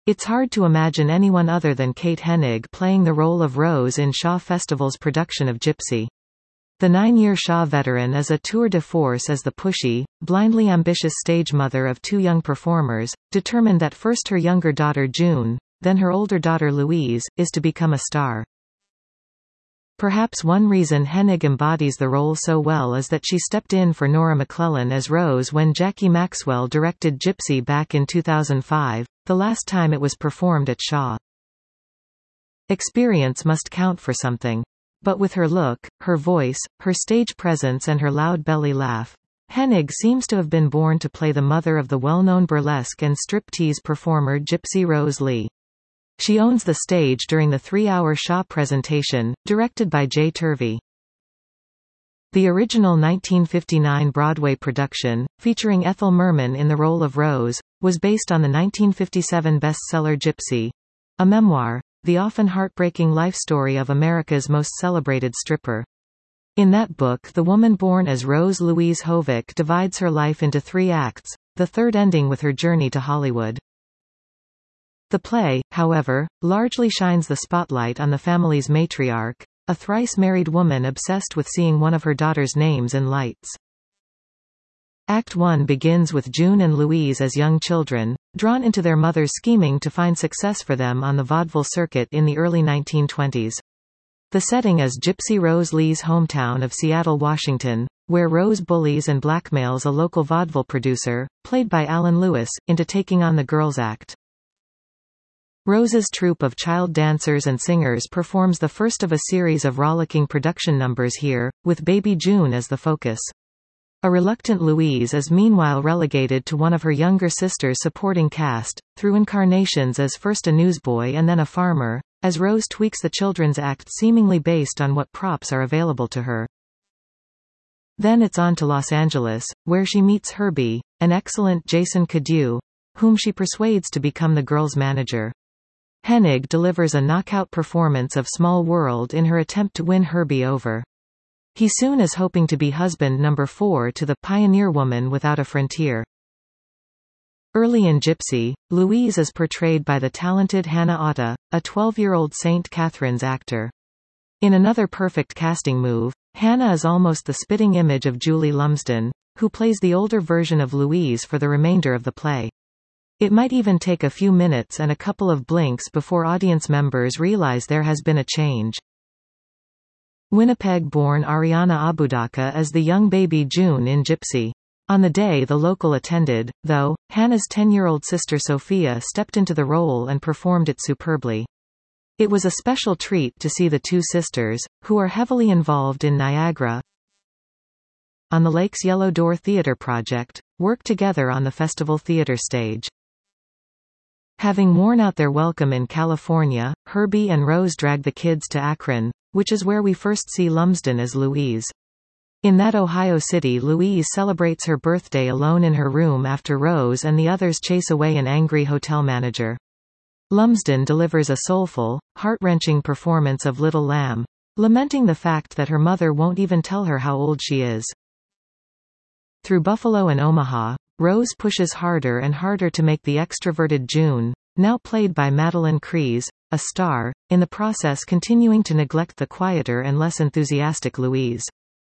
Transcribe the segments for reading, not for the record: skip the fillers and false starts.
It's hard to imagine anyone other than Kate Hennig playing the role of Rose in Shaw Festival's production of Gypsy. The 9-year Shaw veteran is a tour de force as the pushy, blindly ambitious stage mother of 2 young performers, determined that first her younger daughter June, then her older daughter Louise, is to become a star. Perhaps one reason Hennig embodies the role so well is that she stepped in for Nora McClellan as Rose when Jackie Maxwell directed Gypsy back in 2005, the last time it was performed at Shaw. Experience must count for something. But with her look, her voice, her stage presence and her loud belly laugh, Hennig seems to have been born to play the mother of the well-known burlesque and striptease performer Gypsy Rose Lee. She owns the stage during the 3-hour Shaw presentation, directed by Jay Turvey. The original 1959 Broadway production, featuring Ethel Merman in the role of Rose, was based on the 1957 bestseller Gypsy, a memoir, the often heartbreaking life story of America's most celebrated stripper. In that book, the woman born as Rose Louise Hovick divides her life into 3 acts, the third ending with her journey to Hollywood. The play, however, largely shines the spotlight on the family's matriarch, a thrice-married woman obsessed with seeing one of her daughter's names in lights. Act 1 begins with June and Louise as young children, drawn into their mother's scheming to find success for them on the vaudeville circuit in the early 1920s. The setting is Gypsy Rose Lee's hometown of Seattle, Washington, where Rose bullies and blackmails a local vaudeville producer, played by Alan Lewis, into taking on the Girls Act. Rose's troupe of child dancers and singers performs the first of a series of rollicking production numbers here, with baby June as the focus. A reluctant Louise is meanwhile relegated to one of her younger sister's supporting cast, through incarnations as first a newsboy and then a farmer, as Rose tweaks the children's act seemingly based on what props are available to her. Then it's on to Los Angeles, where she meets Herbie, an excellent Jason Cadieux, whom she persuades to become the girl's manager. Hennig delivers a knockout performance of Small World in her attempt to win Herbie over. He soon is hoping to be husband number 4 to the pioneer woman without a frontier. Early in Gypsy, Louise is portrayed by the talented Hannah Otta, a 12-year-old St. Catherine's actor. In another perfect casting move, Hannah is almost the spitting image of Julie Lumsden, who plays the older version of Louise for the remainder of the play. It might even take a few minutes and a couple of blinks before audience members realize there has been a change. Winnipeg-born Ariana Abudaka is the young baby June in Gypsy. On the day the local attended, though, Hannah's 10-year-old sister Sophia stepped into the role and performed it superbly. It was a special treat to see the 2 sisters, who are heavily involved in Niagara on the Lake's Yellow Door Theatre project, work together on the festival theatre stage. Having worn out their welcome in California, Herbie and Rose drag the kids to Akron, which is where we first see Lumsden as Louise. In that Ohio city, Louise celebrates her birthday alone in her room after Rose and the others chase away an angry hotel manager. Lumsden delivers a soulful, heart-wrenching performance of Little Lamb, lamenting the fact that her mother won't even tell her how old she is. Through Buffalo and Omaha, Rose pushes harder and harder to make the extroverted June, now played by Madeline Kreese, a star, in the process continuing to neglect the quieter and less enthusiastic Louise.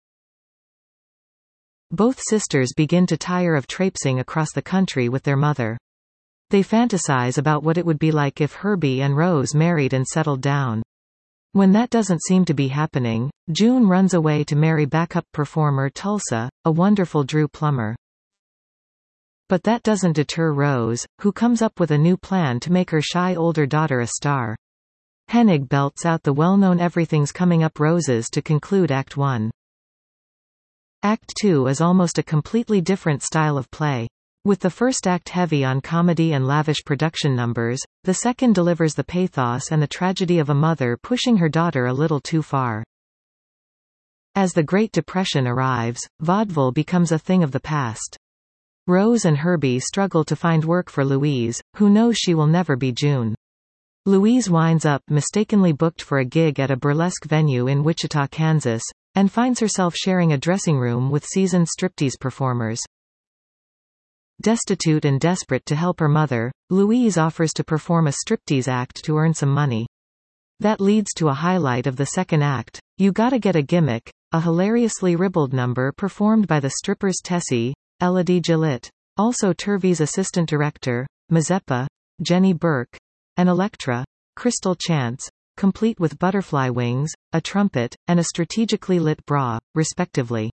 Both sisters begin to tire of traipsing across the country with their mother. They fantasize about what it would be like if Herbie and Rose married and settled down. When that doesn't seem to be happening, June runs away to marry backup performer Tulsa, a wonderful Drew Plummer. But that doesn't deter Rose, who comes up with a new plan to make her shy older daughter a star. Hennig belts out the well-known Everything's Coming Up Roses to conclude Act 1. Act 2 is almost a completely different style of play. With the first act heavy on comedy and lavish production numbers, the second delivers the pathos and the tragedy of a mother pushing her daughter a little too far. As the Great Depression arrives, vaudeville becomes a thing of the past. Rose and Herbie struggle to find work for Louise, who knows she will never be June. Louise winds up mistakenly booked for a gig at a burlesque venue in Wichita, Kansas, and finds herself sharing a dressing room with seasoned striptease performers. Destitute and desperate to help her mother, Louise offers to perform a striptease act to earn some money. That leads to a highlight of the second act, You Gotta Get a Gimmick, a hilariously ribald number performed by the strippers Tessie, Elodie Gillette, also Turvey's assistant director, Mazeppa, Jenny Burke, and Electra, Crystal Chance, complete with butterfly wings, a trumpet, and a strategically lit bra, respectively.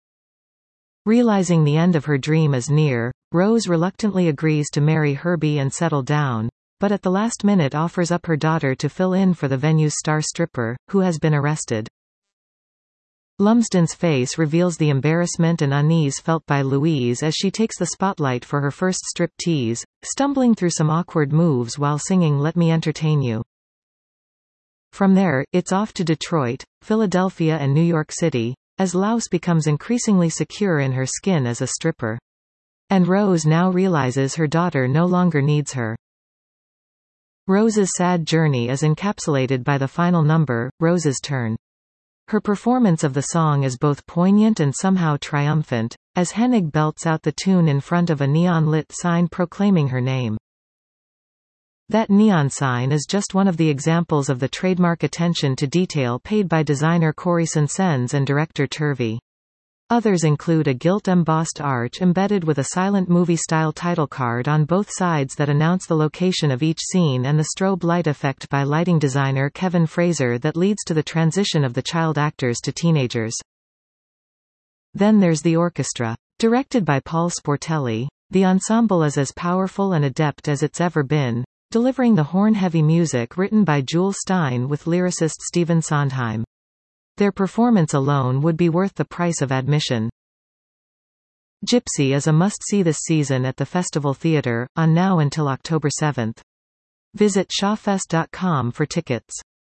Realizing the end of her dream is near, Rose reluctantly agrees to marry Herbie and settle down, but at the last minute offers up her daughter to fill in for the venue's star stripper, who has been arrested. Lumsden's face reveals the embarrassment and unease felt by Louise as she takes the spotlight for her first strip-tease, stumbling through some awkward moves while singing Let Me Entertain You. From there, it's off to Detroit, Philadelphia and New York City, as Laus becomes increasingly secure in her skin as a stripper. And Rose now realizes her daughter no longer needs her. Rose's sad journey is encapsulated by the final number, Rose's Turn. Her performance of the song is both poignant and somehow triumphant, as Hennig belts out the tune in front of a neon-lit sign proclaiming her name. That neon sign is just one of the examples of the trademark attention to detail paid by designer Corey Sansens and director Turvey. Others include a gilt-embossed arch embedded with a silent movie-style title card on both sides that announce the location of each scene and the strobe light effect by lighting designer Kevin Fraser that leads to the transition of the child actors to teenagers. Then there's the orchestra. Directed by Paul Sportelli, the ensemble is as powerful and adept as it's ever been, delivering the horn-heavy music written by Jules Stein with lyricist Stephen Sondheim. Their performance alone would be worth the price of admission. Gypsy is a must-see this season at the Festival Theatre, on now until October 7. Visit shawfest.com for tickets.